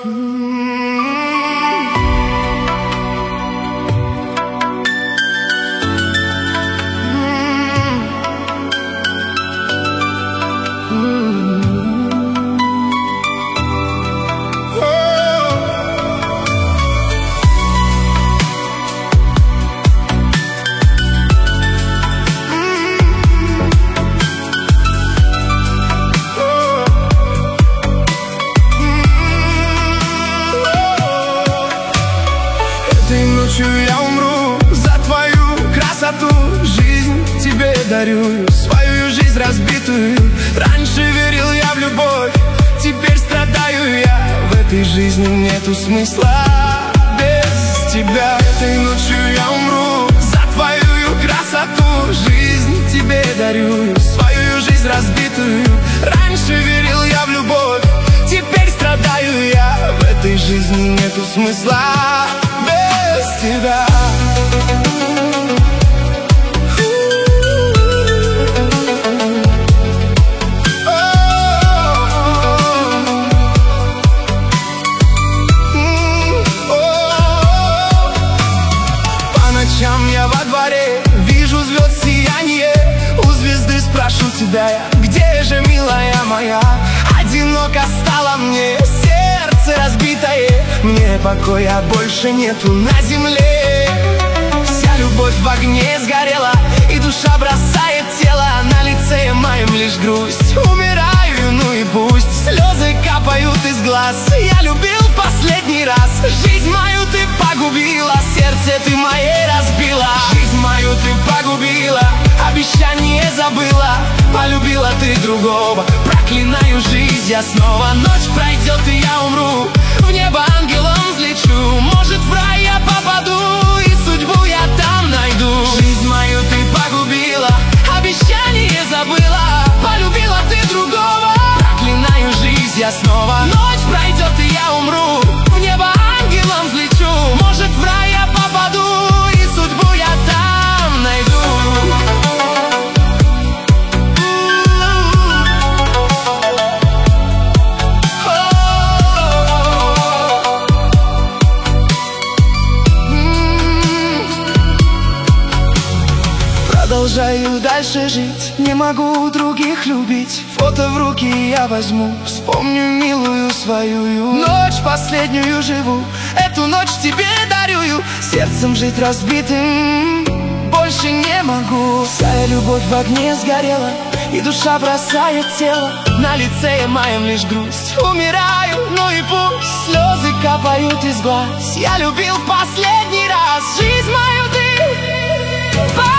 Этой ночью я умру за твою красоту. Жизнь тебе дарю, свою жизнь разбитую. Раньше верил я в любовь, теперь страдаю я. В этой жизни нету смысла без тебя. Этой ночью я умру за твою красоту. Жизнь тебе дарю, свою жизнь разбитую. Раньше верил я в любовь, теперь страдаю я. В этой жизни нету смысла без тебя. По ночам я во дворе вижу звезд сияние. У звезды спрошу тебя я: где же, милая моя? Одиноко стало мне, сердце разбитое. Мне покоя больше нету на земле. Вся любовь в огне сгорела, и душа бросает тело. На лице моем лишь грусть. Умираю, ну и пусть. Слезы капают из глаз. Я любил в последний раз. Жизнь мою ты погубила, сердце ты мое разбила. Жизнь мою ты погубила, обещание забыла. Полюбила ты другого, проклинаю жизнь я снова. Ночь пройдет и я умру, в небо ангелом взлечу. Может, в рай я попаду, и судьбу я там найду. Жизнь мою ты погубила, обещание забыла. Полюбила ты другого, проклинаю жизнь я снова. Ночь пройдет и я умру, в небо ангелом взлечу. Может, в рай я попаду, и судьбу я там найду. Продолжаю дальше жить, не могу других любить. Фото в руки я возьму, вспомню милую свою. Ночь последнюю живу, эту ночь тебе дарю. Сердцем жить разбитым больше не могу. Вся любовь в огне сгорела, и душа бросает тело. На лице моем лишь грусть. Умираю, ну и пусть. Слезы капают из глаз. Я любил в последний раз. Жизнь мою ты